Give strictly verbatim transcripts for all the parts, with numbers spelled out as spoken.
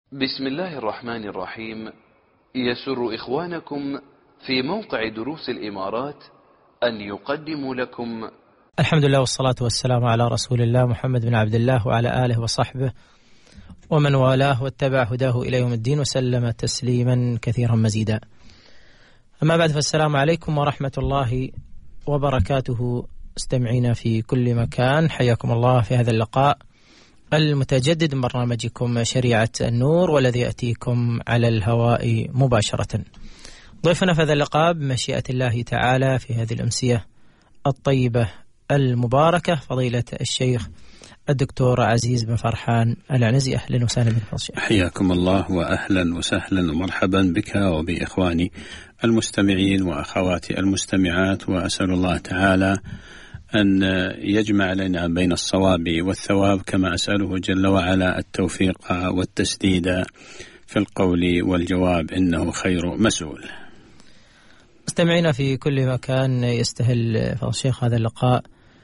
بسم الله الرحمن الرحيم. يسر إخوانكم في موقع دروس الإمارات أن يقدموا لكم الحمد لله والصلاة والسلام على رسول الله محمد بن عبد الله وعلى آله وصحبه ومن والاه واتبع هداه إلى يوم الدين وسلم تسليما كثيرا مزيدا. أما بعد، فالسلام عليكم ورحمة الله وبركاته. استمعينا في كل مكان، حياكم الله في هذا اللقاء المتجدد من برنامجكم شريعة النور، والذي يأتيكم على الهواء مباشرة. ضيفنا في هذا اللقاء بمشيئة الله تعالى في هذه الأمسية الطيبة المباركة فضيلة الشيخ الدكتور عزيز بن فرحان العنزي. أهلا وسهلا بك الشيخ. حياكم الله وأهلا وسهلا ومرحبا بك وبإخواني المستمعين وأخواتي المستمعات، وأسأل الله تعالى أن يجمع لنا بين الصواب والثواب، كما أسأله جل وعلا التوفيق والتسديد في القول والجواب، إنه خير مسؤول. مستمعينا في كل مكان، يستهل الشيخ هذا اللقاء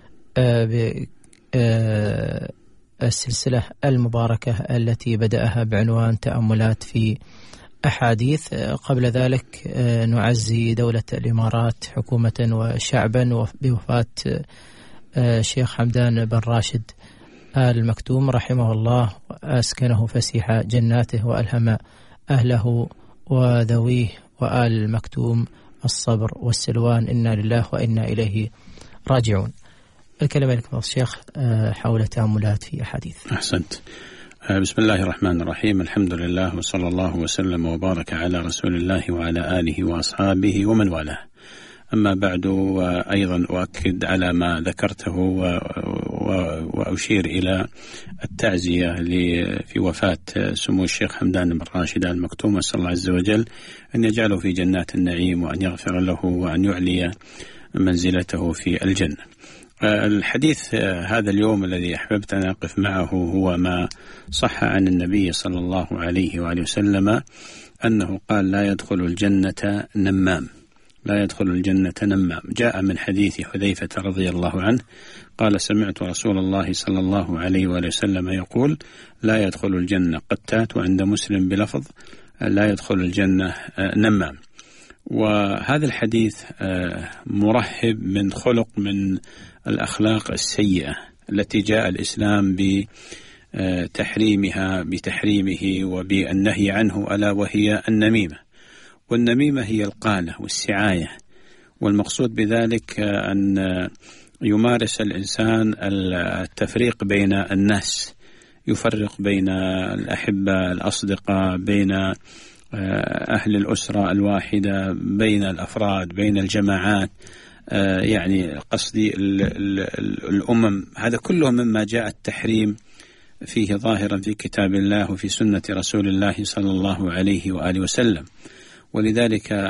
بالسلسلة المباركة التي بدأها بعنوان تأملات في أحاديث. قبل ذلك نعزي دولة الإمارات حكومة وشعبا بوفاة الشيخ حمدان بن راشد آل مكتوم رحمه الله، وأسكنه فسيح جناته، وألهم أهله وذويه وآل مكتوم الصبر والسلوان. إنا لله وإنا إليه راجعون. الكلمة لكم الشيخ حول تأملات في أحاديث. أحسنت. بسم الله الرحمن الرحيم. الحمد لله وصلى الله وسلم وبارك على رسول الله وعلى آله وأصحابه ومن والاه. أما بعد، أيضا أؤكد على ما ذكرته وأشير إلى التعزية في وفاة سمو الشيخ حمدان بن راشد آل مكتوم. أسأل الله عز وجل أن يجعله في جنات النعيم، وأن يغفر له، وأن يعلي منزلته في الجنة. الحديث هذا اليوم الذي أحببت أن أقف معه هو ما صح عن النبي صلى الله عليه وآله وسلم أنه قال: لا يدخل الجنة نمام، لا يدخل الجنة نمام. جاء من حديث حذيفة رضي الله عنه قال: سمعت رسول الله صلى الله عليه وآله وسلم يقول: لا يدخل الجنة قتات، وعند مسلم بلفظ: لا يدخل الجنة نمام. وهذا الحديث مرحب من خلق من الأخلاق السيئة التي جاء الإسلام بتحريمها بتحريمه وبالنهي عنه، ألا وهي النميمة. والنميمة هي القالة والسعاية، والمقصود بذلك أن يمارس الإنسان التفريق بين الناس، يفرق بين الأحبة الأصدقاء، بين أهل الأسرة الواحدة، بين الأفراد، بين الجماعات، يعني قصدي الأمم. هذا كله مما جاء التحريم فيه ظاهرا في كتاب الله وفي سنة رسول الله صلى الله عليه وآله وسلم. ولذلك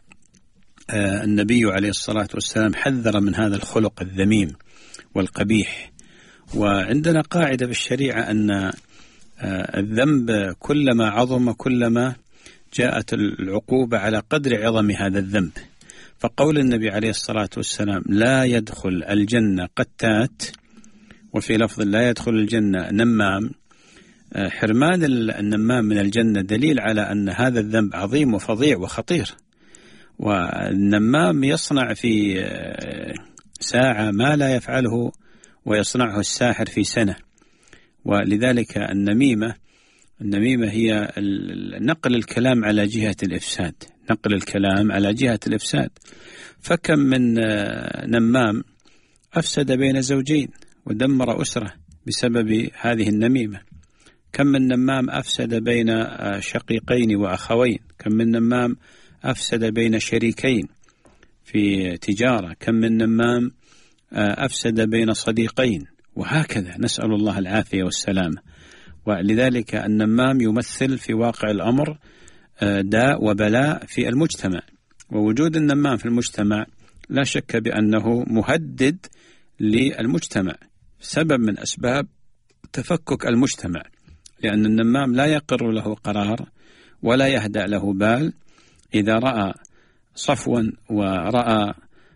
النبي عليه الصلاة والسلام حذر من هذا الخلق الذميم والقبيح. وعندنا قاعدة بالشريعة أن الذنب كلما عظم كلما جاءت العقوبة على قدر عظم هذا الذنب. فقول النبي عليه الصلاة والسلام: لا يدخل الجنة قتات، وفي لفظ: لا يدخل الجنة نمام، حرمان النمام من الجنة دليل على أن هذا الذنب عظيم وفظيع وخطير. والنمام يصنع في ساعة ما لا يفعله ويصنعه الساحر في سنة. ولذلك النميمة النميمة هي نقل الكلام على جهة الإفساد، نقل الكلام على جهة الإفساد. فكم من نمام أفسد بين زوجين ودمر أسرة بسبب هذه النميمة. كم من نمام أفسد بين شقيقين وأخوين. كم من نمام أفسد بين شريكين في تجارة. كم من نمام أفسد بين صديقين، وهكذا. نسأل الله العافية والسلامة. ولذلك النمام يمثل في واقع الأمر داء وبلاء في المجتمع. ووجود النمام في المجتمع لا شك بأنه مهدد للمجتمع، سبب من أسباب تفكك المجتمع، لأن النمام لا يقر له قرار ولا يهدأ له بال. إذا رأى صفوا ورأى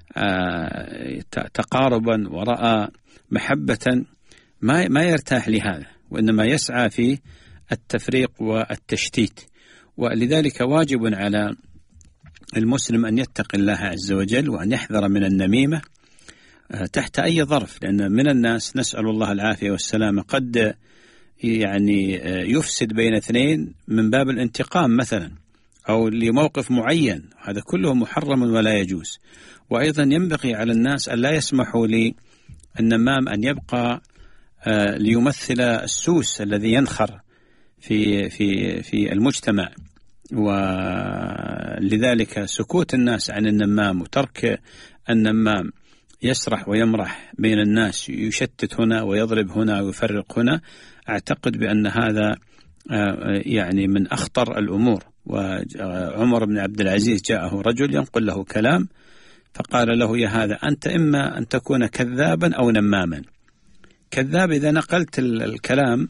تقاربا ورأى محبة ما ما يرتاح لهذا، وإنما يسعى في التفريق والتشتيت. ولذلك واجب على المسلم أن يتقي الله عز وجل وأن يحذر من النميمة تحت أي ظرف، لأن من الناس نسأل الله العافية والسلامة قد يعني يفسد بين اثنين من باب الانتقام مثلا أو لموقف معين، هذا كله محرم ولا يجوز. وأيضا ينبغي على الناس أن لا يسمحوا للنمام أن يبقى ليمثل السوس الذي ينخر في في في المجتمع، ولذلك سكوت الناس عن النمام وترك النمام يسرح ويمرح بين الناس، يشتت هنا ويضرب هنا ويفرق هنا، أعتقد بأن هذا يعني من أخطر الأمور. وعمر بن عبد العزيز جاءه رجل ينقل له كلام فقال له: يا هذا أنت إما أن تكون كذابا أو نماما. كذاب إذا نقلت الكلام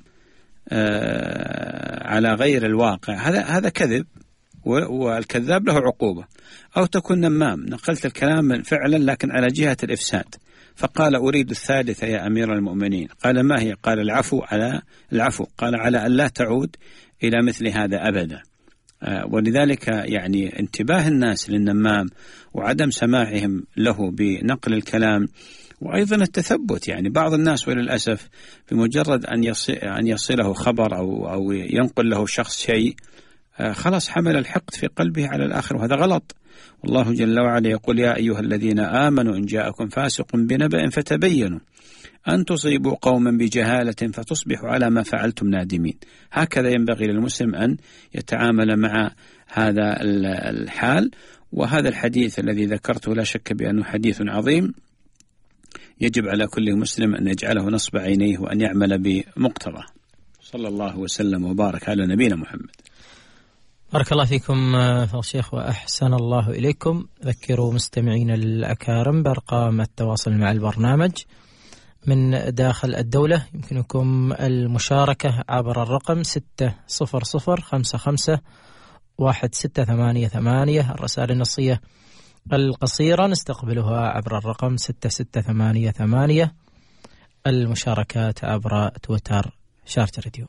على غير الواقع، هذا هذا كذب، والكذاب له عقوبة. أو تكون نمام، نقلت الكلام فعلا لكن على جهة الإفساد. فقال: أريد الثالثة يا أمير المؤمنين. قال: ما هي؟ قال: العفو على العفو قال: على أن لا تعود إلى مثل هذا أبدا. ولذلك يعني انتباه الناس للنمام وعدم سماعهم له بنقل الكلام، وأيضا التثبت. يعني بعض الناس وللأسف بمجرد أن يصل أن يصله خبر أو أو ينقل له شخص شيء، خلاص حمل الحقد في قلبه على الآخر، وهذا غلط. والله جل وعلا يقول: يا أيها الذين آمنوا إن جاءكم فاسق بنبأ فتبينوا أن تصيبوا قوما بجهالة فتصبحوا على ما فعلتم نادمين. هكذا ينبغي للمسلم أن يتعامل مع هذا الحال. وهذا الحديث الذي ذكرته لا شك بأنه حديث عظيم، يجب على كل مسلم أن يجعله نصب عينيه وأن يعمل بمقتضاه. صلى الله وسلم وبارك على نبينا محمد. بارك الله فيكم فضيلة الشيخ وأحسن الله إليكم. ذكروا مستمعين الأكارم بأرقام التواصل مع البرنامج من داخل الدولة. يمكنكم المشاركة عبر الرقم ستة صفر صفر خمسة خمسة واحد ستة ثمانية ثمانية. الرسائل النصية القصيرة نستقبلها عبر الرقم ستة ستة ثمانية ثمانية. المشاركات عبر تويتر شارجة راديو.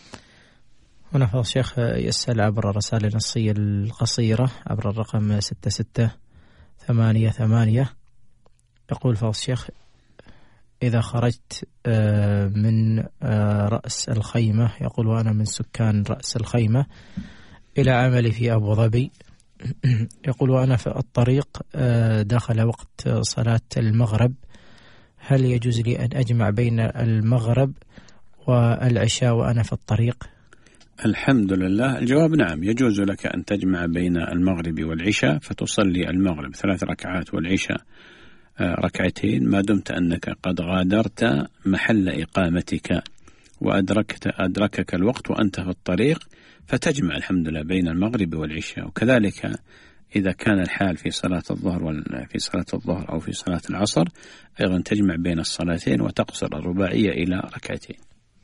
هنا فضل الشيخ يسأل عبر الرسائل النصية القصيرة عبر الرقم ستة ستة ثمانية ثمانية. يقول فضل الشيخ: إذا خرجت من رأس الخيمة، يقول وأنا من سكان رأس الخيمة، إلى عملي في أبو ظبي، يقول وأنا في الطريق داخل وقت صلاة المغرب، هل يجوز لي أن أجمع بين المغرب والعشاء وأنا في الطريق؟ الحمد لله، الجواب نعم، يجوز لك أن تجمع بين المغرب والعشاء، فتصلي المغرب ثلاث ركعات والعشاء ركعتين، ما دمت أنك قد غادرت محل إقامتك وأدركت أدركك الوقت وأنت في الطريق، فتجمع الحمد لله بين المغرب والعشاء. وكذلك إذا كان الحال في صلاة الظهر ولا في صلاة الظهر أو في صلاة العصر، أيضا تجمع بين الصلاتين وتقصر الرباعية إلى ركعتين.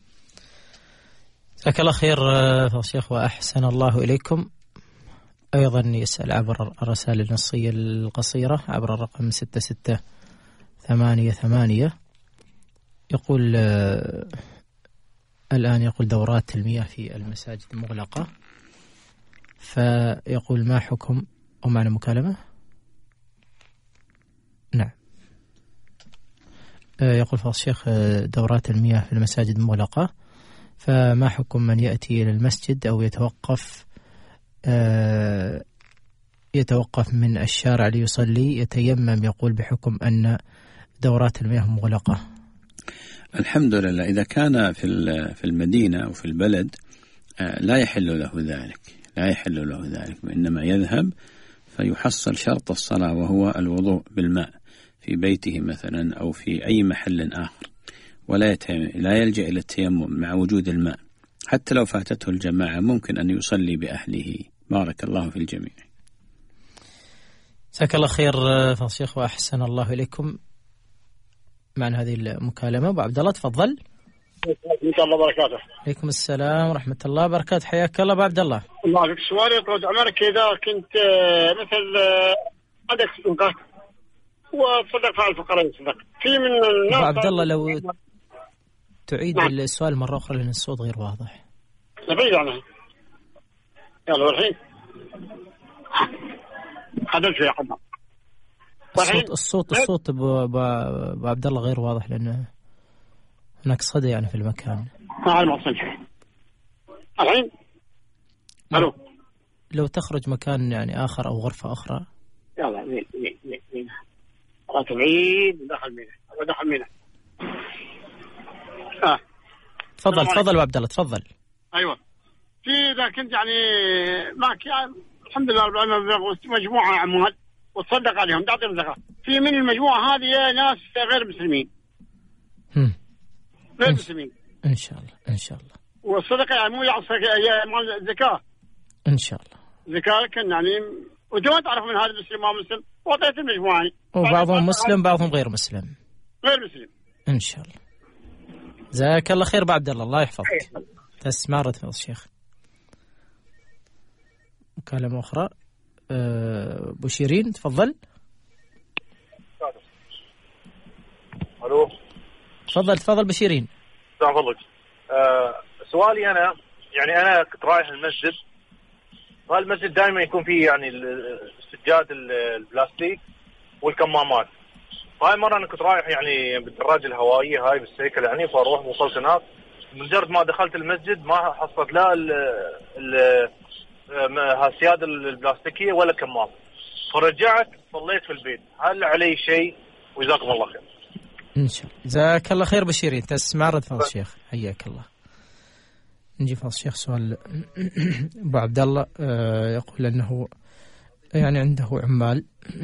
جزاك الله خير فضيلة الشيخ وأحسن الله إليكم. أيضا يسأل عبر الرسائل النصية القصيرة عبر الرقم ستة ستة ثمانية ثمانية. يقول آه الآن يقول دورات المياه في المساجد مغلقة، فيقول ما حكم، ومعنا مكالمة؟ نعم. آه يقول فضيلة الشيخ دورات المياه في المساجد مغلقة، فما حكم من يأتي إلى المسجد أو يتوقف آه يتوقف من الشارع ليصلي يتيمم، يقول بحكم أن دورات المياه مغلقة؟ الحمد لله، إذا كان في في المدينة أو في البلد لا يحل له ذلك، لا يحل له ذلك، وإنما يذهب فيحصل شرط الصلاة وهو الوضوء بالماء في بيته مثلا أو في أي محل آخر، ولا لا يلجأ إلى التيمم مع وجود الماء. حتى لو فاتته الجماعة ممكن أن يصلي بأهله. بارك الله في الجميع. جزاك الله خير فضيلة الشيخ وأحسن الله إليكم. معنا هذه المكالمة أبو عبد الله، تفضل. إن شاء الله وبركاته. عليكم السلام ورحمة الله وبركاته، حياك الله أبو عبد الله. الله يعطيك. سؤالي طول عمرك، إذا كنت مثل عندك صدقات وتصدق على الفقراء، صدق في من الناس. أبو عبد الله لو تعيد نعم. السؤال مرة أخرى لأن الصوت غير واضح. بعيد عنها. يلا والحين خدم شوي حبة. الصوت الصوت الصوت ابو عبد الله غير واضح لانه هناك صدى يعني في المكان. ما على المقصود الحين. الو لو تخرج مكان يعني اخر او غرفة اخرى. يلا مين مين مين مين راتب بعيد دخل مين ودخل مين. اه تفضل تفضل ابو عبد الله تفضل. ايوه في اذا كنت يعني معك يعني الحمد لله مجموعه عمال وتصدق عليهم تعطيهم زكاه. في من المجموعه هذه ناس غير مسلمين. هم. غير مسلمين ان شاء الله ان شاء الله. والصدقه يعني مو يعصي مال الزكاه ان شاء الله. زكاه كان يعني وانت تعرف من هذا مسلم ما مسلم وعطيت المجموعه. وبعضهم مسلم بعضهم غير مسلم. غير مسلم ان شاء الله. جزاك الله خير بعبد الله الله يحفظك. تسمع رد فضل الشيخ. مكالمة أخرى أه بشيرين تفضل. الو تفضل تفضل بشيرين. السلام عليكم. أه سؤالي انا يعني انا كنت رايح المسجد، والمسجد دائما يكون فيه يعني السجاد البلاستيك والكمامات. هاي مرة انا كنت رايح يعني بالدراجة الهوائية هاي بالسيكل يعني، فاروح وصلت هناك مجرد ما دخلت المسجد ما حصلت لا ال ال هالسيادة البلاستيكية ولا كمام، فرجعت صليت في البيت. هل علي شيء؟ وجزاكم الله خير. ان شاء الله. جزاك الله خير بشيرين. تسمع رد فضل الشيخ حياك الله. نجي فضل الشيخ سؤال ابو عبد الله يقول انه يعني عنده عمال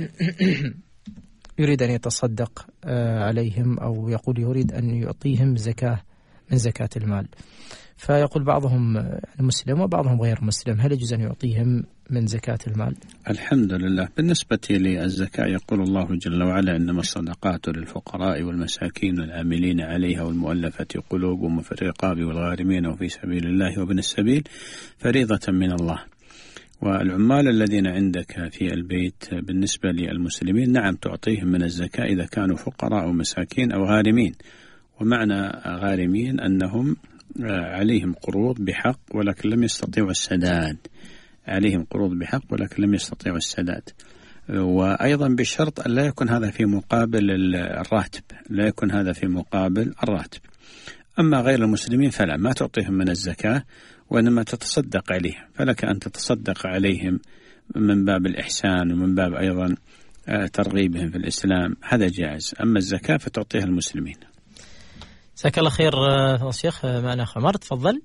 يريد ان يتصدق عليهم او يقول يريد ان يعطيهم زكاة من زكاة المال، فيقول بعضهم مسلم وبعضهم غير مسلم، هل يجوز أن يعطيهم من زكاة المال؟ الحمد لله. بالنسبة للزكاة يقول الله جل وعلا إنما الصدقات للفقراء والمساكين والعاملين عليها والمؤلفة قلوبهم وفي الرقاب والغارمين وفي سبيل الله وابن السبيل فريضة من الله. والعمال الذين عندك في البيت بالنسبة للمسلمين نعم تعطيهم من الزكاة إذا كانوا فقراء أو مساكين أو غارمين. ومعنى غارمين أنهم عليهم قروض بحق ولكن لم يستطيعوا السداد، عليهم قروض بحق ولكن لم يستطيعوا السداد. وأيضا بشرط أن لا يكون هذا في مقابل الراتب، لا يكون هذا في مقابل الراتب. أما غير المسلمين فلا، ما تعطيهم من الزكاة وإنما تتصدق عليهم، فلك أن تتصدق عليهم من باب الإحسان ومن باب أيضا ترغيبهم في الإسلام، هذا جائز. أما الزكاة فتعطيها المسلمين. جزاك الله خير شيخ. معنا أخ عمر تفضل.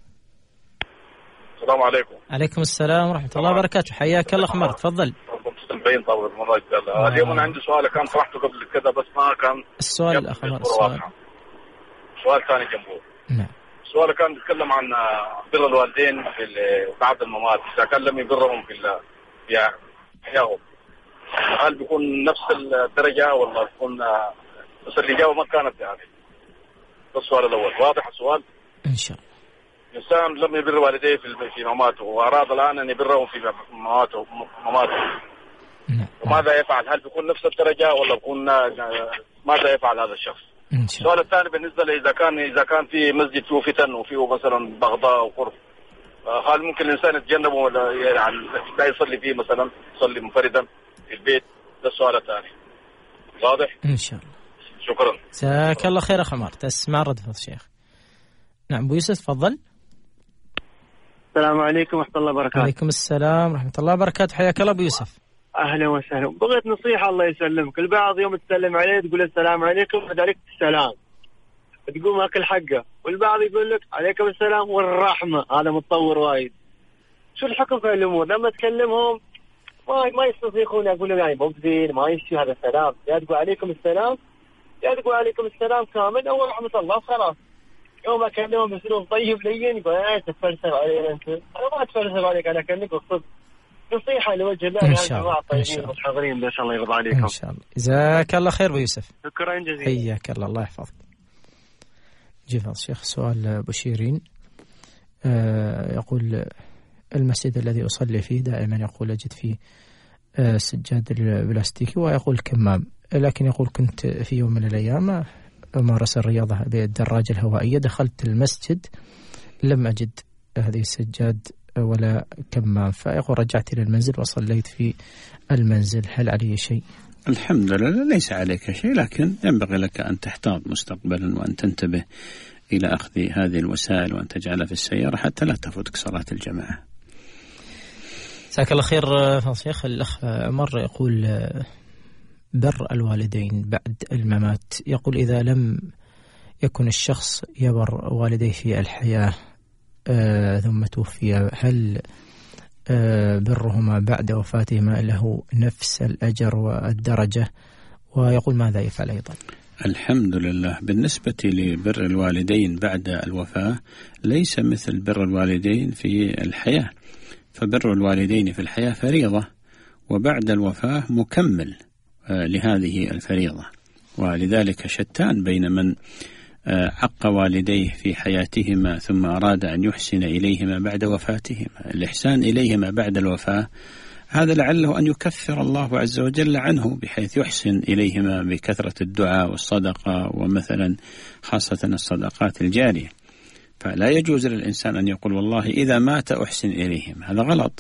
السلام عليكم. عليكم السلام ورحمة الله وبركاته. حياك الله عمر تفضل. مستمعين طبعا المرة الجاية. اليوم أنا عندي سؤال كان طرحته قبل كذا بس ما كان السؤال الأخ عمر. السؤال سؤال ثاني جنبه. نعم. السؤال كان بيتكلم عن بر الوالدين في بعد الممات، إذا كان لم يبرهم في في حياتهم هل بيكون نفس الدرجة ولا بيكون بس اللي جاوب ما كانت يعني. السؤال الأول واضح السؤال؟ إن شاء الله. إنسان لم يبر والديه في في مماته وأراد الآن أن يبرهم في مماته مماته وماذا يفعل؟ هل بيكون نفس الدرجة ولا بيكون ماذا يفعل هذا الشخص؟ السؤال الثاني بالنسبة إذا كان إذا كان في مسجد فيه فتن وفيه مثلا بغضاء وقرف، هل ممكن الإنسان يتجنبه ولا يعني لا يصلي فيه مثلا يصلي منفردا في البيت؟ ده السؤال الثاني. واضح؟ إن شاء الله. شكرا. جزاك الله خير أخ عمر. تسمع رد فضل الشيخ. نعم أبو يوسف تفضل. السلام عليكم ورحمة الله وبركاته. وعليكم السلام ورحمة الله وبركاته. حياك الله أبو يوسف. أهلا وسهلا. بغيت نصيحة الله يسلمك. البعض يوم تسلم عليه تقول السلام عليكم وذلك السلام تقوم أكل حقه، والبعض يقول لك عليكم السلام والرحمة، هذا متطور وايد. شو الحكم في الأمور؟ لما تكلمهم ما ما يستطيعون يقولون يعني مبذل ما يشي هذا السلام، يا تقول عليكم السلام يا تقول عليكم السلام كامل أو رحمة الله خلاص. يوم أكلمهم بسلوك طيب لين يقول أنا تفلسف علي أنت، أنا ما أتفلسف عليك، أنا أكلمك وصدق. نصيحة لوجه الله. إن شاء الله. إن شاء الله. والحاضرين إن شاء الله يرضى عليكم. إن شاء الله. جزاك الله خير أبو يوسف. شكرا جزيلا. حياك الله الله يحفظك. جيف الشيخ سؤال أبو شيرين آه يقول المسجد الذي أصلي فيه دائما يقول أجد فيه آه سجاد البلاستيكي ويقول كمام، لكن يقول كنت في يوم من الأيام أمارس الرياضة بالدراجة الهوائية، دخلت المسجد لم أجد هذه السجاد ولا كمام، فيقول رجعت إلى المنزل وصليت في المنزل، هل علي شيء؟ الحمد لله ليس عليك شيء، لكن ينبغي لك أن تحتاط مستقبلا وأن تنتبه إلى أخذ هذه الوسائل وأن تجعلها في السيارة حتى لا تفوتك صلاة الجماعة. جزاك الله خير فضيلة الشيخ. الأخ عمر يقول بر الوالدين بعد الممات، يقول إذا لم يكن الشخص يبر والديه في الحياة آه ثم توفي، هل آه برهما بعد وفاتهما له نفس الأجر والدرجة؟ ويقول ماذا يفعل أيضا؟ الحمد لله، بالنسبة لبر الوالدين بعد الوفاة ليس مثل بر الوالدين في الحياة، فبر الوالدين في الحياة فريضة، وبعد الوفاة مكمل لهذه الفريضة، ولذلك شتان بين من عق والديه في حياتهما ثم أراد أن يحسن إليهما بعد وفاتهما. الإحسان إليهما بعد الوفاة هذا لعله أن يكفر الله عز وجل عنه، بحيث يحسن إليهما بكثرة الدعاء والصدقة، ومثلا خاصة الصدقات الجارية. فلا يجوز للإنسان أن يقول والله إذا مات أحسن إليهم، هذا غلط.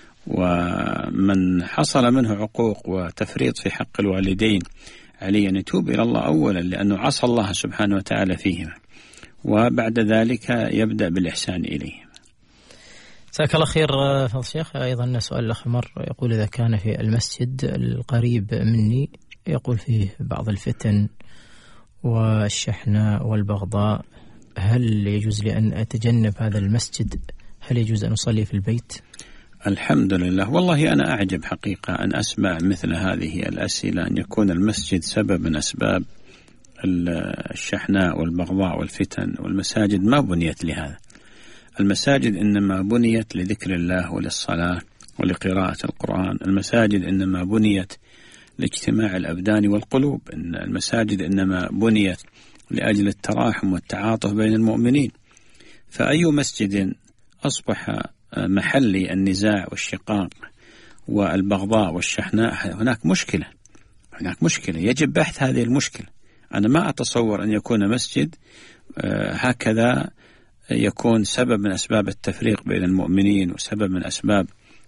ومن حصل منه عقوق وتفريط في حق الوالدين عليه أن يتوب إلى الله أولا، لأنه عصى الله سبحانه وتعالى فيهما، وبعد ذلك يبدأ بالإحسان إليهم. جزاك الله خير فضيلة الشيخ. أيضا سؤال الأخ مر يقول إذا كان في المسجد القريب مني يقول فيه بعض الفتن والشحناء والبغضاء، هل يجوز لي أن أتجنب هذا المسجد؟ هل يجوز أن أصلي في البيت؟ الحمد لله، والله أنا أعجب حقيقة أن أسمع مثل هذه الأسئلة، أن يكون المسجد سبب من أسباب الشحناء والبغضاء والفتن، والمساجد ما بنيت لهذا. المساجد إنما بنيت لذكر الله وللصلاة ولقراءة القرآن. المساجد إنما بنيت لاجتماع الأبدان والقلوب. إن المساجد إنما بنيت لأجل التراحم والتعاطف بين المؤمنين. فأي مسجد أصبح محل النزاع والشقاق والبغضاء والشحناء هناك مشكلة، هناك مشكلة يجب بحث هذه المشكلة. أنا ما أتصور أن يكون مسجد هكذا يكون سبب من أسباب التفريق بين المؤمنين، وسبب من أسباب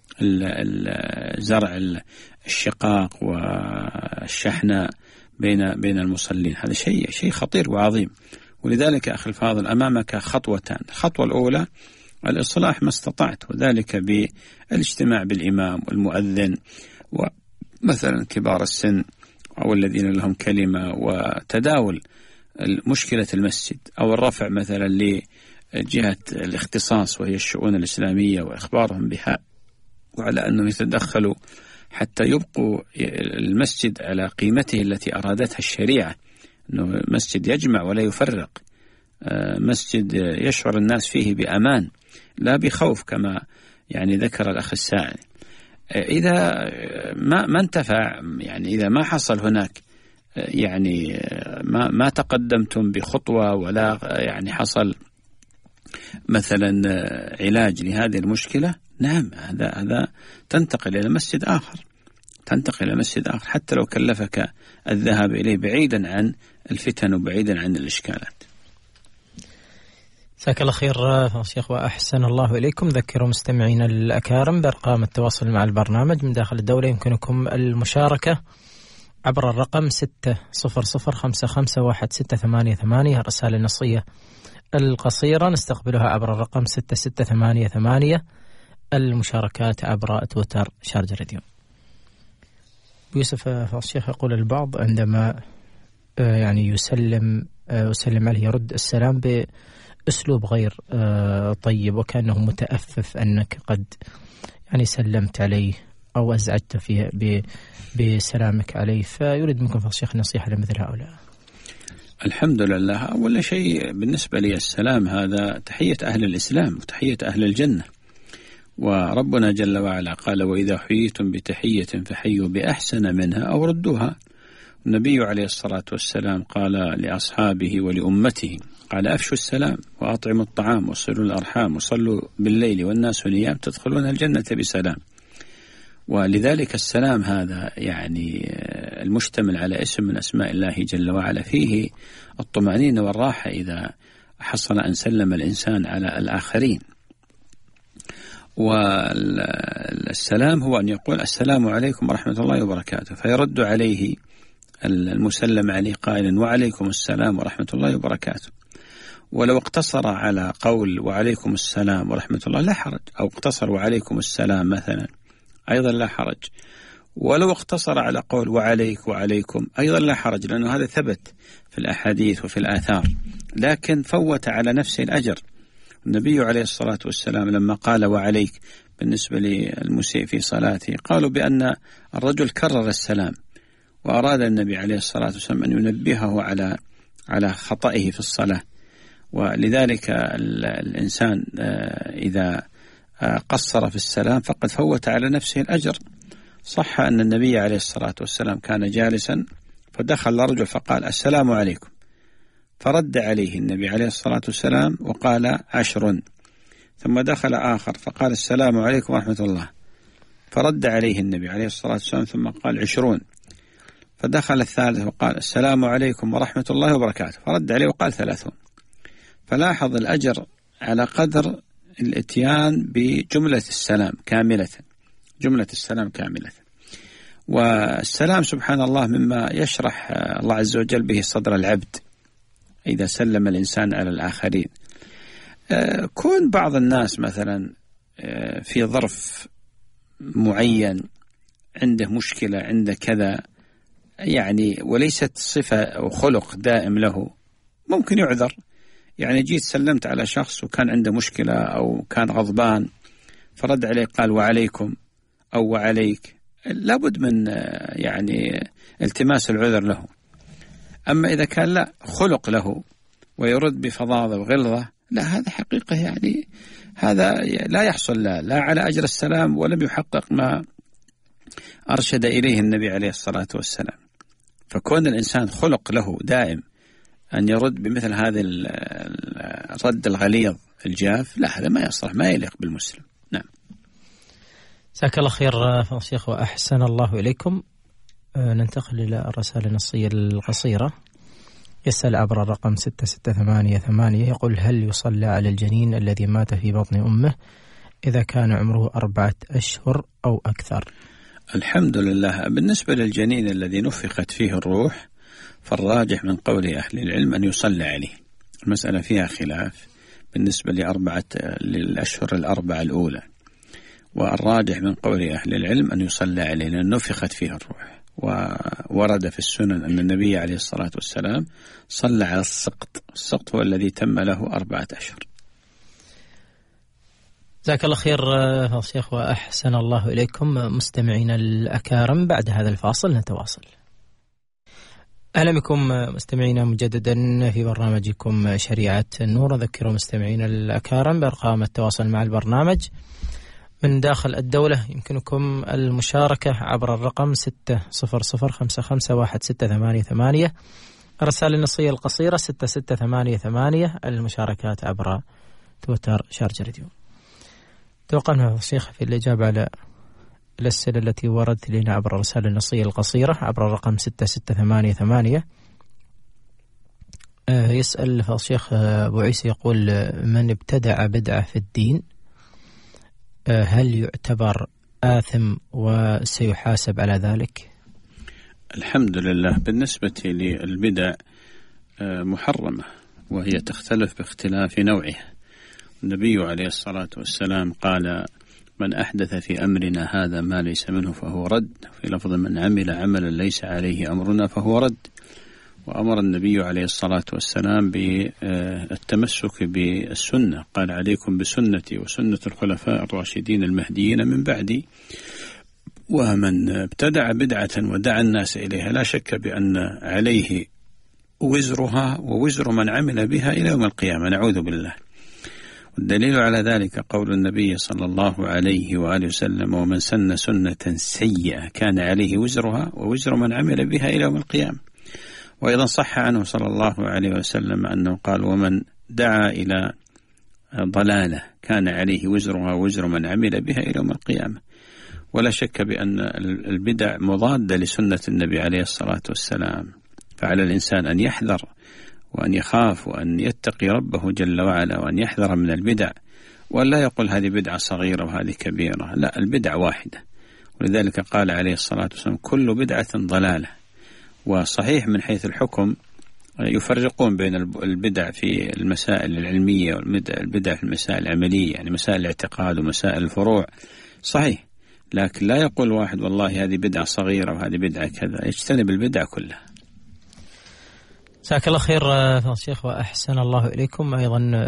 زرع الشقاق والشحناء بين بين المصلين. هذا شيء شيء خطير وعظيم. ولذلك أخي الفاضل أمامك خطوتان. الخطوة الأولى الإصلاح ما استطعت، وذلك بالاجتماع بالإمام والمؤذن ومثلا كبار السن أو الذين لهم كلمة، وتداول مشكلة المسجد، أو الرفع مثلا لجهة الاختصاص وهي الشؤون الإسلامية وإخبارهم بها، وعلى أنهم يتدخلوا حتى يبقوا المسجد على قيمته التي أرادتها الشريعة، أنه مسجد يجمع ولا يفرق، مسجد يشعر الناس فيه بأمان لا بخوف كما يعني ذكر الأخ السائل. إذا ما ما انتفع، يعني إذا ما حصل هناك يعني ما ما تقدمتم بخطوة، ولا يعني حصل مثلا علاج لهذه المشكلة، نعم هذا هذا تنتقل إلى مسجد آخر، تنتقل إلى مسجد آخر حتى لو كلفك الذهاب إليه بعيدا عن الفتن وبعيدا عن الإشكالات. جزاك الله خير فضيلة الشيخ وأحسن الله إليكم. ذكروا مستمعينا الأكارم بأرقام التواصل مع البرنامج من داخل الدولة. يمكنكم المشاركة عبر الرقم ستة صفر صفر خمسة خمسة واحد ستة ثمانية ثمانية، الرسالة النصية القصيرة نستقبلها عبر الرقم ستة ستة ثمانية ثمانية، المشاركات عبر تويتر شارج راديو. يوسف فضيلة الشيخ يقول البعض عندما يعني يسلم يسلم عليه يرد السلام بأسلوب غير طيب، وكأنه متأفف أنك قد يعني سلمت عليه أو أزعجت فيه بسلامك عليه، فيريد منكم فضيلة الشيخ نصيحة لمثل هؤلاء. الحمد لله، أول شيء بالنسبة لي السلام هذا تحية أهل الإسلام وتحية أهل الجنة، وربنا جل وعلا قال وإذا حييتم بتحية فحيوا بأحسن منها أو ردوها. النبي عليه الصلاة والسلام قال لأصحابه ولأمته قال أفشوا السلام وأطعموا الطعام وصلوا الأرحام وصلوا بالليل والناس نيام تدخلون الجنة بسلام. ولذلك السلام هذا يعني المشتمل على اسم من أسماء الله جل وعلا فيه الطمأنينة والراحة إذا حصل أن سلم الإنسان على الآخرين. والسلام هو أن يقول السلام عليكم ورحمة الله وبركاته، فيرد عليه المسلم عليه قائلا وعليكم السلام ورحمة الله وبركاته. ولو اقتصر على قول وعليكم السلام ورحمة الله لا حرج، أو اقتصر وعليكم السلام مثلا أيضا لا حرج. ولو اقتصر على قول وعليك وعليكم أيضا لا حرج، لأنه هذا ثبت في الأحاديث وفي الآثار، لكن فوت على نفسه الأجر. النبي عليه الصلاة والسلام لما قال وعليك بالنسبة للمسيء في صلاته، قالوا بأن الرجل كرر السلام، وأراد النبي عليه الصلاة والسلام أن ينبهه على على خطئه في الصلاة. ولذلك الإنسان إذا قصر في السلام فقد فوت على نفسه الأجر. صح أن النبي عليه الصلاة والسلام كان جالسا فدخل رجل فقال السلام عليكم، فرد عليه النبي عليه الصلاة والسلام وقال عشر. ثم دخل آخر فقال السلام عليكم ورحمة الله، فرد عليه النبي عليه الصلاة والسلام ثم قال عشرون. فدخل الثالث وقال السلام عليكم ورحمة الله وبركاته، فرد عليه وقال ثلاثون. فلاحظ الأجر على قدر الاتيان بجملة السلام كاملة، جملة السلام كاملة. والسلام سبحان الله مما يشرح الله عز وجل به صدر العبد إذا سلم الإنسان على الآخرين. كون بعض الناس مثلا في ظرف معين عنده مشكلة عنده كذا يعني، وليست صفة أو خلق دائم له، ممكن يعذر. يعني جيت سلمت على شخص وكان عنده مشكلة أو كان غضبان فرد عليه قال وعليكم أو وعليك، لابد من يعني التماس العذر له. أما إذا كان لا خلق له ويرد بفظاظة وغلظة، لا هذا حقيقة يعني هذا لا يحصل لا, لا على أجر السلام، ولم يحقق ما أرشد إليه النبي عليه الصلاة والسلام. فكون الإنسان خلق له دائم أن يرد بمثل هذا الرد الغليظ الجاف، لا هذا ما يصلح، ما يليق بالمسلم. نعم. جزاك الله خير فضيلة الشيخ وأحسن الله إليكم. ننتقل إلى الرسالة النصية القصيرة. يسأل عبر الرقم ستة ستة ثمانية ثمانية، يقول هل يصلى على الجنين الذي مات في بطن أمه إذا كان عمره أربعة أشهر أو أكثر؟ الحمد لله. بالنسبة للجنين الذي نفخت فيه الروح فالراجح من قول أهل العلم أن يصلى عليه. المسألة فيها خلاف بالنسبة لأربعة للأشهر الأربعة الأولى، والراجح من قول أهل العلم أن يصلى عليه لأن نفخت فيه الروح. وورد في السنن أن النبي عليه الصلاة والسلام صلى على السقط. السقط هو الذي تم له أربعة أشهر. جزاك الله خير فضيلة الشيخ وأحسن الله إليكم. مستمعينا الأكارم، بعد هذا الفاصل نتواصل. أهلا بكم مستمعينا مجددا في برنامجكم شريعة النور. أذكر مستمعينا الأكارم بأرقام التواصل مع البرنامج من داخل الدولة. يمكنكم المشاركة عبر الرقم ستة صفر صفر خمسة خمسة واحد ستة ثمانية ثمانية، الرسالة النصية القصيرة ستة ستة ثمانية ثمانية، المشاركات عبر تويتر شارجة راديو. توقعنا الشيخ في الإجابة على الأسئلة التي وردت لنا عبر الرسالة النصية القصيرة عبر الرقم ستة ستة ثمانية ثمانية. آه يسأل الشيخ أبو عيسى يقول من ابتدع بدعة في الدين آه هل يعتبر آثم وسيحاسب على ذلك؟ الحمد لله. بالنسبة للبدع آه محرمة، وهي تختلف باختلاف نوعها. النبي عليه الصلاة والسلام قال من أحدث في أمرنا هذا ما ليس منه فهو رد، في لفظ من عمل عملا ليس عليه أمرنا فهو رد. وأمر النبي عليه الصلاة والسلام بالتمسك بالسنة، قال عليكم بسنتي وسنة الخلفاء الراشدين المهديين من بعدي. ومن ابتدع بدعة ودعا الناس إليها لا شك بأن عليه وزرها ووزر من عمل بها إلى يوم القيامة، نعوذ بالله. والدليل على ذلك قول النبي صلى الله عليه وآله وسلم ومن سن سنة سيئة كان عليه وزرها ووزر من عمل بها إلى يوم القيامة. وأيضا صح عنه صلى الله عليه وسلم أنه قال ومن دعا إلى ضلالة كان عليه وزرها ووزر من عمل بها إلى يوم القيامة. ولا شك بأن البدع مضادة لسنة النبي عليه الصلاة والسلام، فعلى الإنسان أن يحذر وأن يخاف وأن يتقي ربه جل وعلا وأن يحذر من البدع ولا يقول هذه بدعة صغيرة وهذه كبيرة، لا، البدعة واحدة. ولذلك قال عليه الصلاة والسلام كل بدعة ضلالة. وصحيح من حيث الحكم يفرقون بين البدع في المسائل العلمية والبدع في المسائل العملية، يعني مسائل الاعتقاد ومسائل الفروع، صحيح، لكن لا يقول واحد والله هذه بدعة صغيرة وهذه بدعة كذا، يجتنب البدع كلها. جزاك الله خير فضيلة الشيخ وأحسن الله إليكم. أيضا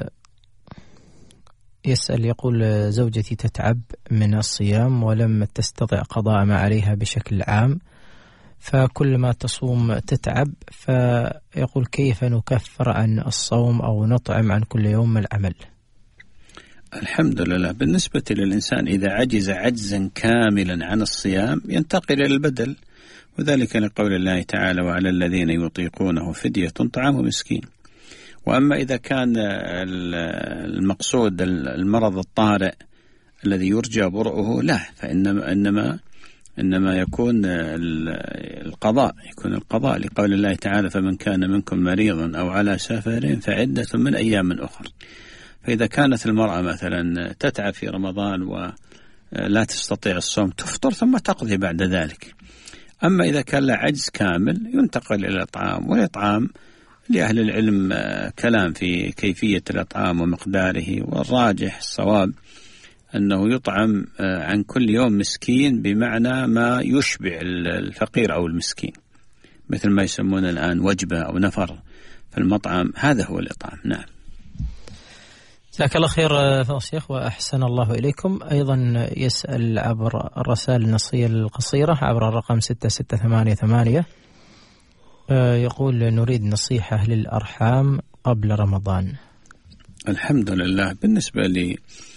يسأل يقول زوجتي تتعب من الصيام ولم تستطع قضاء ما عليها بشكل عام، فكل ما تصوم تتعب، فيقول كيف نكفر عن الصوم أو نطعم عن كل يوم العمل؟ الحمد لله، بالنسبة للإنسان إذا عجز عجزا كاملا عن الصيام ينتقل إلى البدل، وذلك لقول الله تعالى وعلى الذين يطيقونه فدية طعام مسكين. وأما إذا كان المقصود المرض الطارئ الذي يرجى برؤه، لا، فإنما إنما إنما يكون القضاء يكون القضاء لقول الله تعالى فمن كان منكم مريضا أو على سفر فعدة من أيام أخرى. فإذا كانت المرأة مثلا تتعب في رمضان ولا تستطيع الصوم تفطر ثم تقضي بعد ذلك. أما إذا كان له عجز كامل ينتقل إلى الإطعام، والإطعام لأهل العلم كلام في كيفية الإطعام ومقداره، والراجح الصواب أنه يطعم عن كل يوم مسكين بمعنى ما يشبع الفقير أو المسكين، مثل ما يسمون الآن وجبة أو نفر في المطعم، هذا هو الإطعام. نعم. جزاك الله خير فضيلة الشيخ وأحسن الله إليكم. أيضا يسأل عبر الرسائل النصية القصيرة عبر الرقم ستة ستة ثمانية ثمانية، يقول نريد نصيحة للأرحام قبل رمضان. الحمد لله، بالنسبة لي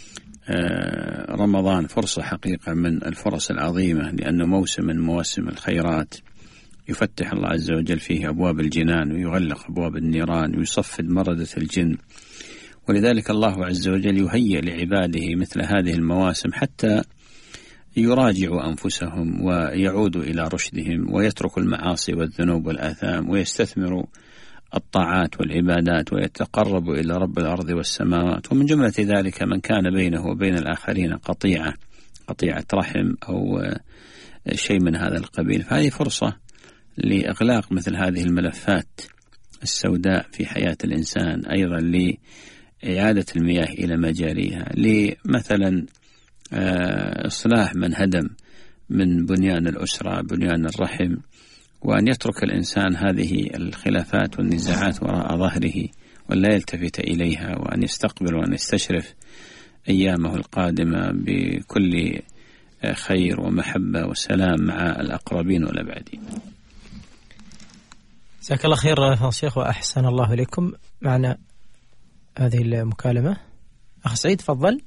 رمضان فرصة حقيقة من الفرص العظيمة، لأنه موسم من مواسم الخيرات، يفتح الله عز وجل فيه أبواب الجنان ويغلق أبواب النيران ويصفد مردة الجن. ولذلك الله عز وجل يهيئ لعباده مثل هذه المواسم حتى يراجعوا أنفسهم ويعودوا إلى رشدهم ويتركوا المعاصي والذنوب والآثام ويستثمروا الطاعات والعبادات ويتقربوا إلى رب الأرض والسماوات. ومن جملة ذلك من كان بينه وبين الآخرين قطيعة قطيعة رحم أو شيء من هذا القبيل. فهذه فرصة لإغلاق مثل هذه الملفات السوداء في حياة الإنسان، أيضا لإعادة المياه إلى مجاريها، لمثلا إصلاح من هدم من بنيان الأسرة بنيان الرحم، وأن يترك الإنسان هذه الخلافات والنزاعات وراء ظهره ولا يلتفت إليها، وأن يستقبل وأن يستشرف أيامه القادمة بكل خير ومحبة وسلام مع الأقربين والأبعدين. جزاك الله خير فضيلة الشيخ وأحسن الله إليكم. معنا هذه المكالمة أخ سعيد، تفضل.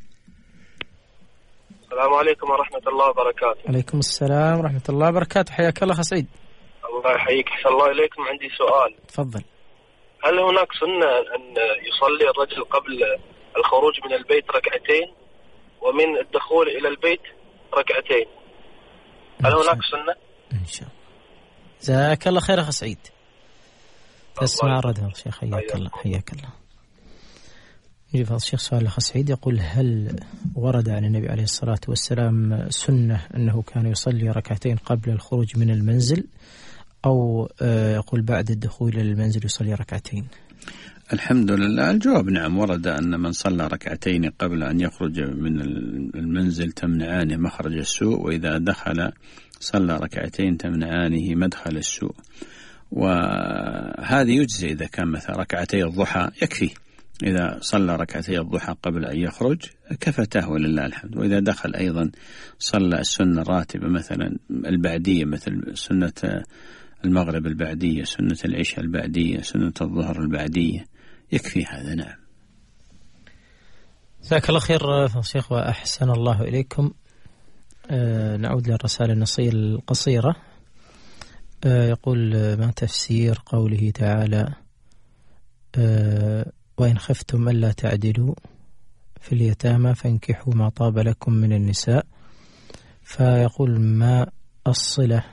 السلام عليكم ورحمة الله وبركاته. عليكم السلام ورحمة الله وبركاته، حياك الله أخ سعيد. الله يحييك، أحسن الله إليكم. عندي سؤال. تفضل. هل هناك سنة أن يصلي الرجل قبل الخروج من البيت ركعتين ومن الدخول إلى البيت ركعتين؟ هل هناك سنة؟ إن شاء الله. جزاك الله خير أخ سعيد. تسمع الرد الشيخ، حياك الله حياك الله. يجيب هذا الشيخ سؤال الأخ سعيد، يقول هل ورد عن النبي عليه الصلاة والسلام سنة أنه كان يصلي ركعتين قبل الخروج من المنزل، أو يقول بعد الدخول إلى المنزل يصلي ركعتين؟ الحمد لله، الجواب نعم، ورد أن من صلى ركعتين قبل أن يخرج من المنزل تمنعانه مخرج السوء، وإذا دخل صلى ركعتين تمنعانه مدخل السوء. وهذه يجزي إذا كان مثلا ركعتي الضحى يكفي، إذا صلى ركعتي الضحى قبل أن يخرج كفته ولله الحمد. وإذا دخل أيضا صلى السنة الراتبة مثلا البعدية، مثل سنة المغرب البعدية، سنة العشاء البعدية، سنة الظهر البعدية، يكفي هذا. نعم. جزاك الله خير فضيلة الشيخ وأحسن الله إليكم. آه نعود للرسالة النصية القصيرة. آه يقول ما تفسير قوله تعالى آه وإن خفتم ألا تعدلوا في اليتامى فانكحوا ما طاب لكم من النساء، فيقول ما الصلة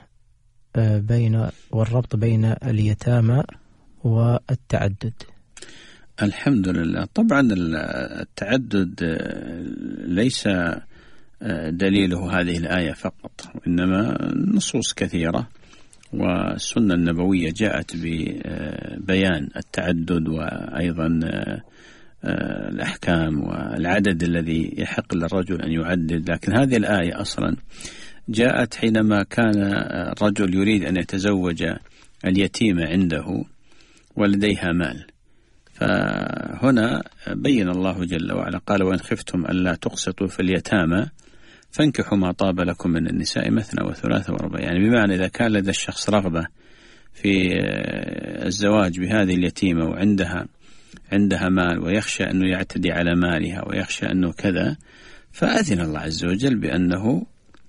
بين والربط بين اليتامى والتعدد؟ الحمد لله. طبعا التعدد ليس دليله هذه الآية فقط، وإنما نصوص كثيرة والسنة النبوية جاءت ببيان التعدد وأيضا الأحكام والعدد الذي يحق للرجل أن يعدد. لكن هذه الآية أصلا جاءت حينما كان الرجل يريد أن يتزوج اليتيمة عنده ولديها مال، فهنا بين الله جل وعلا قال: وإن خفتم ألا تقسطوا في اليتامى فانكحوا ما طاب لكم من النساء مثنى وثلاث ورباع. يعني بمعنى إذا كان لدى الشخص رغبة في الزواج بهذه اليتيمة وعندها عندها مال ويخشى أنه يعتدي على مالها ويخشى أنه كذا، فأذن الله عز وجل بأنه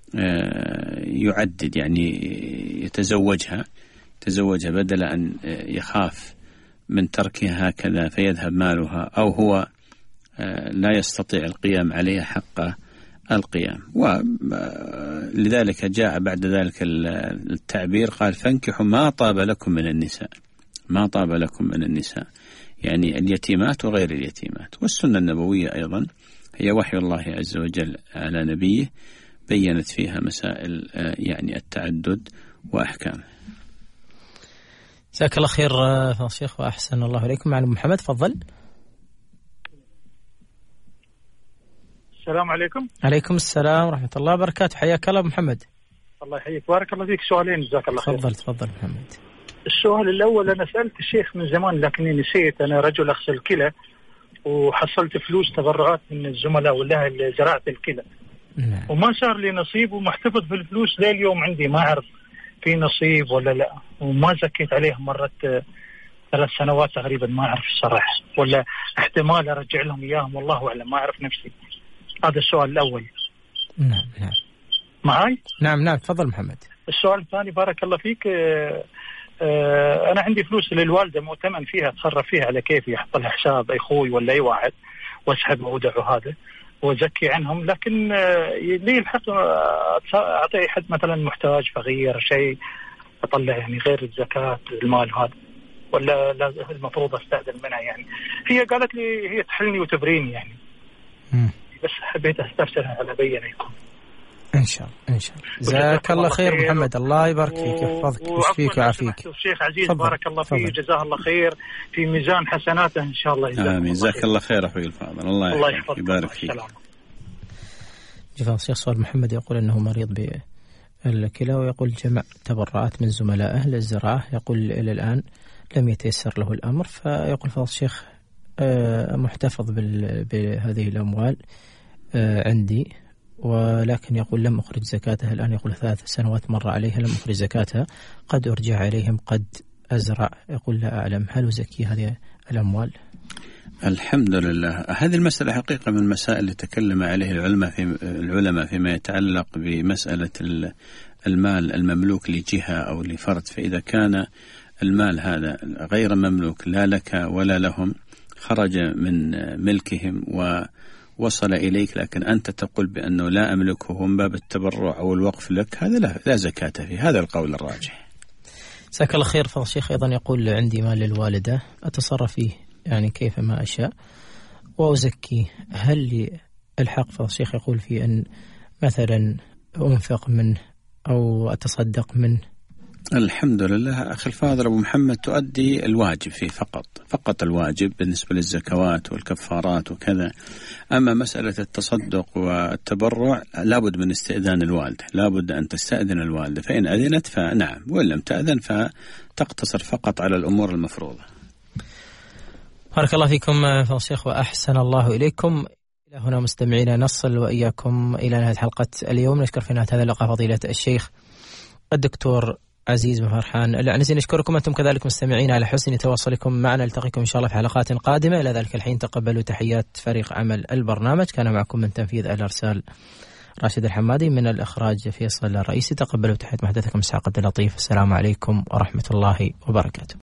يعدد، يعني يتزوجها تزوجها بدل أن يخاف من تركها هكذا فيذهب مالها، أو هو لا يستطيع القيام عليها حق القيام. ولذلك جاء بعد ذلك التعبير قال: فانكحوا ما طاب لكم من النساء، ما طاب لكم من النساء، يعني اليتيمات وغير اليتيمات. والسنة النبوية أيضا هي وحي الله عز وجل على نبيه، بيّنت فيها مسائل يعني التعدد وأحكامه. جزاك الله خير فضيلة الشيخ وأحسن الله إليكم. معنا محمد، تفضل. السلام عليكم. عليكم السلام ورحمة الله وبركاته. حياك الله محمد. الله يحييك، بارك الله فيك. سؤالين جزاك الله خير. تفضل تفضل محمد. السؤال الأول، أنا سألت الشيخ من زمان لكني نسيت. أنا رجل أغسل كلى وحصلت فلوس تبرعات من الزملاء ولا زراعة الكلى، نعم. وما صار لي نصيب ومحتفظ بالفلوس ليه اليوم عندي، ما أعرف في نصيب ولا لا، وما زكيت عليه مرت ثلاث سنوات تقريبا، ما أعرف الصراحة، ولا احتمال أرجع لهم إياهم والله أعلم، ما أعرف نفسي. هذا السؤال الأول. نعم نعم معاي؟ نعم نعم تفضل محمد. السؤال الثاني بارك الله فيك، آه آه أنا عندي فلوس للوالدة مؤتمن فيها، أتصرف فيها على كيفي، أحط لها حساب أخوي ولا أي واحد وأسحب وأودع هذا وأزكي عنهم، لكن آه لي الحق أعطي أحد مثلا محتاج فقير شيء أطلع يعني غير الزكاة المال هذا، ولا لا المفروض أستأذن منها؟ يعني هي قالت لي هي تحلني وتبريني يعني، م. بس حبيت استفسرها على بينة يكون. إن شاء الله إن شاء الله. جزاك الله خير محمد، الله يبارك فيك ويحفظك ويشفيك ويعافيك. الشيخ عزيز بارك الله فيه، جزاه الله خير، في ميزان حسناته إن شاء الله. آمين. جزاك الله خير أخوي الفاضل، الله, الله يحفظك ويبارك فيك. جزاه الشيخ سؤال محمد يقول أنه مريض بالكلى ويقول جمع تبرعات من زملائه للزراعة، يقول إلى الآن لم يتيسر له الأمر، فيقول فضل الشيخ محتفظ بهذه الأموال عندي، ولكن يقول لم أخرج زكاتها الآن، يقول ثلاث سنوات مر عليها لم أخرج زكاتها، قد أرجع عليهم قد أزرع، يقول لا أعلم هل أزكي هذه الأموال؟ الحمد لله. هذه المسألة حقيقة من المسائل اللي تكلم عليه العلماء في العلماء فيما يتعلق بمسألة المال المملوك لجهة أو لفرد، فإذا كان المال هذا غير مملوك لا لك ولا لهم، خرج من ملكهم ووصل إليك، لكن أنت تقول بأنه لا أملكه من باب التبرع أو الوقف لك، هذا لا, لا زكاة فيه، هذا القول الراجح. جزاك الله خير. فضل الشيخ أيضا يقول عندي مال للوالدة أتصرف فيه يعني كيفما أشاء وأزكيه، هل لي الحق فضل الشيخ يقول في أن مثلا أنفق منه أو أتصدق منه؟ الحمد لله أخي الفاضل أبو محمد، تؤدي الواجب فيه فقط فقط الواجب بالنسبة للزكوات والكفارات وكذا. أما مسألة التصدق والتبرع لابد من استئذان الوالدة، لابد أن تستأذن الوالدة، فإن أذنت فنعم، وإن لم تأذن فتقتصر فقط على الأمور المفروضة. بارك الله فيكم فضل الشيخ وأحسن الله إليكم. إلى هنا مستمعينا نصل وإياكم إلى نهاية حلقة اليوم. نشكر في نهاية هذا اللقاء فضيلة الشيخ الدكتور عزيز بن فرحان العنزي. نشكركم أنتم كذلك مستمعين على حسن تواصلكم معنا. نلتقيكم إن شاء الله في حلقات قادمة. إلى ذلك الحين تقبلوا تحيات فريق عمل البرنامج، كان معكم من تنفيذ الإرسال راشد الحمادي، من الإخراج فيصل الرئيسي. تقبلوا تحيات محدثكم إسحاق عبد اللطيف. السلام عليكم ورحمة الله وبركاته.